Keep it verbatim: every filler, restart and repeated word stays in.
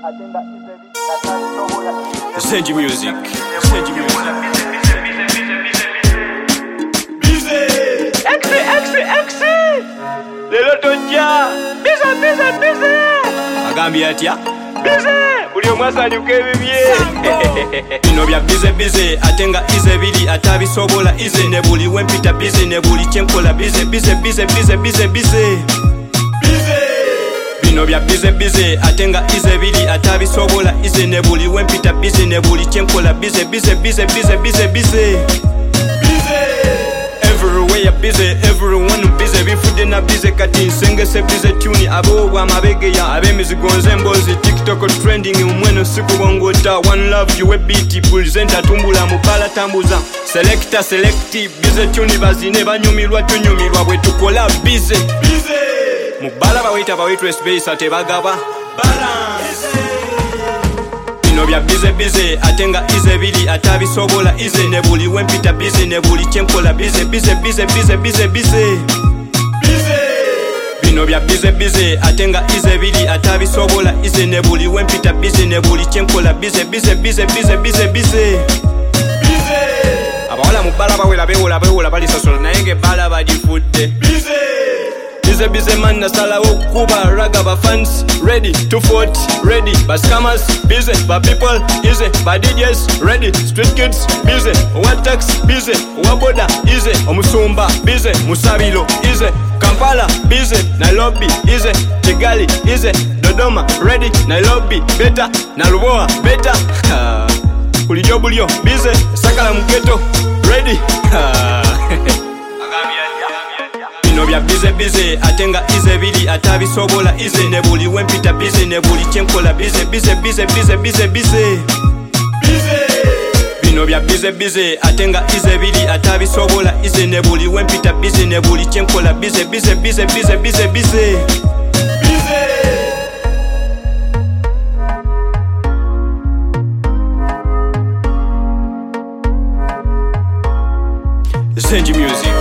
Zenji music, Zenji music. Exe, exe, exe. Lelo tojja. Bize, bize, bize. Agambye atya? Bize. Buli omwe asanyuka ebibye. Bino bya bize bize ate nga ize biri atabisobola ize ne buli wempita bize ne buli kyenkola bize bize bize bize bize bize. Bino bya bize bize ate nga ize biri atabisobola ize ne buli wempita bize ne buli kyenkola bize bize bize bize bize bize. Everywhere busy, everyone busy. Bifudde na busy kati nsengese busy tune. Abo bw'amabegeya ab'emizigo nze mbozi. TikTok trending umweno sikubongota. One love you beat presenter tumbula mubala tambuza. Selector selecti busy tune bazine banyumirwa tunyumirwa bwe tukola busy. Mubala bawita bawitwe space ate bagaba balance. Bino bya bize bize ate nga ize biri atabisobola ize ne buli wempita bize ne buli kyenkola bize bize bize bize bize bize. Bino bya bize bize ate nga ize biri atabisobola ize ne buli wempita bize ne buli kyenkola bize bize bize bize bize bize. Abawala mubala bawela bewola bewola balisasola naye ng'ebbala bagifudde. Bize bize man nasalawo kuba raga ba fans ready to fight ready ba scammers busy ba people easy ba D Js ready street kids busy what tax busy wa boda easy omusumba busy musabilo easy Kampala busy Nairobi easy Kigali easy Dodoma ready Nairobi beta na Luboa beta kulijo bulyo busy Sakala muketo ready Bino bya bize bize ate nga ize biri atabisobola ize ne buli wempita bize ne buli kyenkola bize bize bize bize bize bize. Bino bya bize bize ate nga ize biri atabisobola ize ne buli wempita bize ne buli kyenkola bize bize bize bize bize bize. Zenji music.